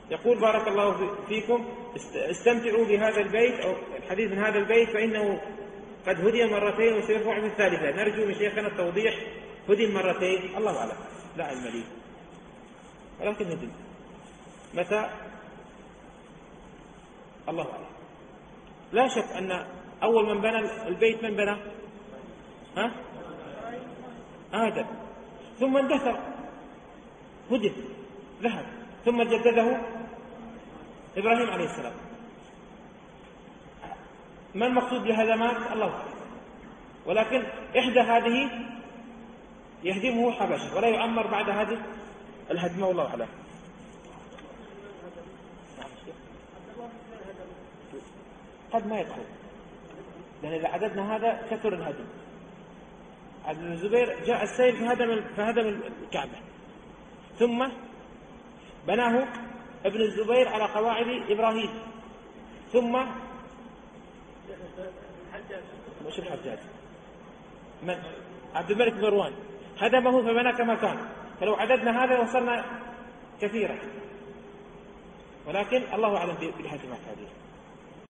يقول بارك الله فيكم استمتعوا بهذا البيت أو الحديث من هذا البيت فإنه قد هدي مرتين وسيرفع في الثالثة. نرجو من شيخنا التوضيح، هدي مرتين الله أعلم، لا علم لي، ولكن هدي متى الله أعلم. لا شك أن أول من بنى البيت من بنى؟ آدم، ثم اندثر هدم ذهب، ثم جدده إبراهيم عليه السلام. ما المقصود بهدمات؟ الله أعلم، ولكن إحدى هذه يهدمه حبشة ولا يعمر بعد هذه الهدمة والله أعلم. قد ما يدخل، لأن إذا عددنا هذا كثر الهدم. عبد بن الزبير جاء السيل فهدم الكعبة، ثم بناه ابن الزبير على قواعد إبراهيم، ثم مش الحجاج، من عبد الملك بن مروان هدمه فبنى كما كان. فلو عددنا هذا وصلنا كثيرا، ولكن الله أعلم بالهدمات هذه.